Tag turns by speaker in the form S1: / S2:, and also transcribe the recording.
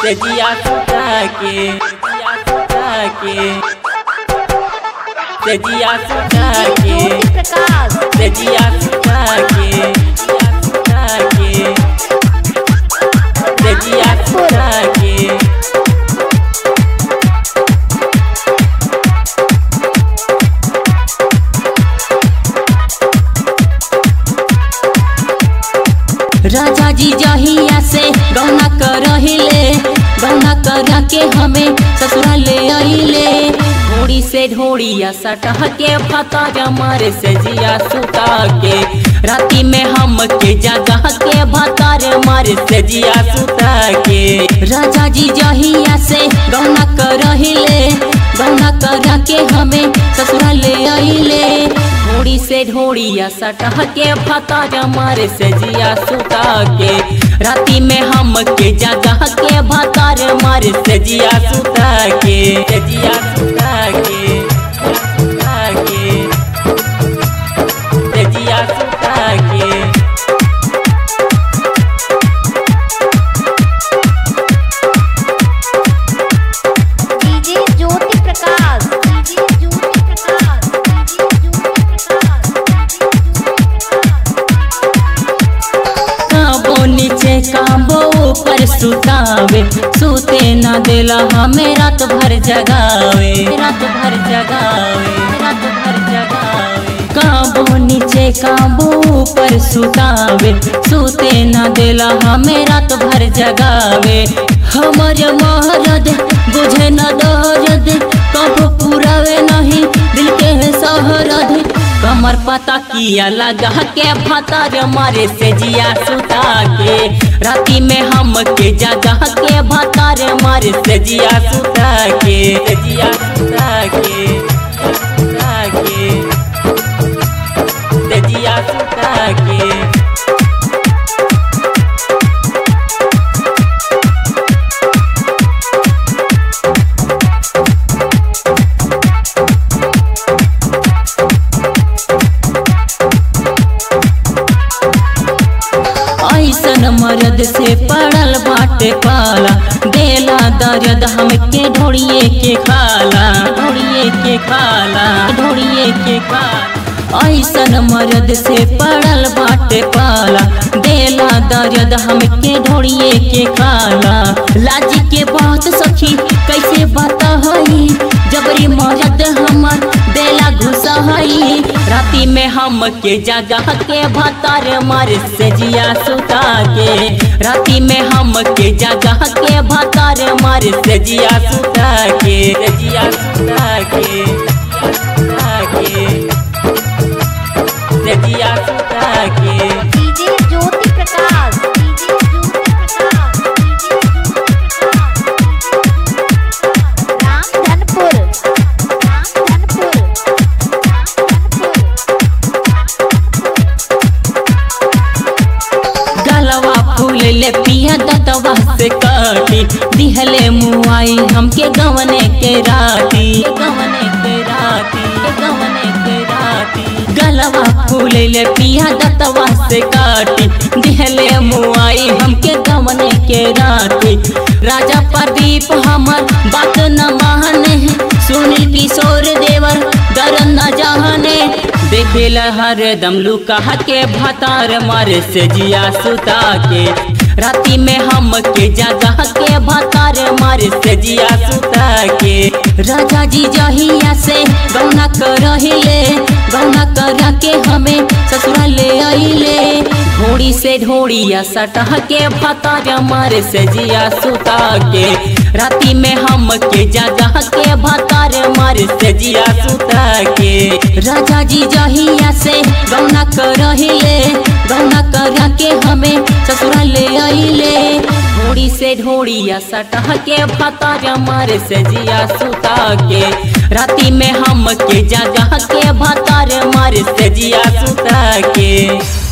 S1: तेजिया सुता के तेजिया सुता के तेजिया सुता के तेजिया सुता के
S2: राजा जी जहिया से गौना करहिले गौना करा के हमें ससुराल ले आइले ढोड़ी से ढोड़िया सटह के फता जमारे से जिया सुता के राती में हम के जगह के भतार मारे से जिया सुता के राजा जी जहिया से गौना करहिले गौना करा के हमें ससुराल ले आइले ढोड़ी से ढोड़िया सटह के फता जमारे से जिया सुता के राती में हम के जगह के भतार मारे से जिया सुता के
S1: तेजिया सुता के तेजिया सुता के
S3: डीजे ज्योति प्रकाश
S2: काबो नीचे काबो ऊपर सुतावे सूते न देला हमें रात भर जगावे काबो नीचे काबो ऊपर सुतावे सूते न देला हमें रात भर जगावे हमर महरद बुझे न दर्द कबो पुरावे नहीं दिल के सहरद कमर पता किया लगा के भतार मारे से जिया सुता के राती में हम के जगह के भतार मारे से जिया सुता के
S1: तेजिया सुता के तेजिया सुता के
S2: ऐसन मर्द से पड़ल बाटे पाला देला दर्द हमके ढोड़िए के खाला ऐसन मर्द से पड़ल बाटे पाला देला दर्द हमके ढोड़िए के खाला लाजी के बात सखी कैसे बता हई जबरी मर्द हमर देला घुसा हई राती में हम के जगह के भतार मारे से जिया सुता के राती में हम के जगह के भतार मारे से जिया सुता के
S1: तेजिया सुता के तेजिया सुता के
S3: डीजे ज्योति प्रकाश रामधनपुर
S2: गलवा फूल ले पिया दतवा से काटी दिहले मुआई हमके गवने के राती गलवा फूल ले पिया दतवा से काटी दिहले मुआई हमके गवने के राती राजा प्रदीप हमर बात न माने सुनील किशोर देवर डर न जाने देखेला हरदम लुका के भतार मारे से जिया सुता के राती में हम के जगह के भतार मारे से जिया सुता के राजा जी जहिया से गौना करहिले गौना करा के हमें ससुराल ले आइले ढोड़ी से ढोड़िया सटह के भतार मारे से जिया सुता के राती में हम के जगह के भतार मारे से जिया सुता के राजा जी जहिया से गौना करहिले गौना करा के हमें ससुराल ले आइले ढोड़ी से ढोड़िया सटह के भतार मारे से जिया सुता के राती में हम के जगह के भतार मारे से जिया सुता के।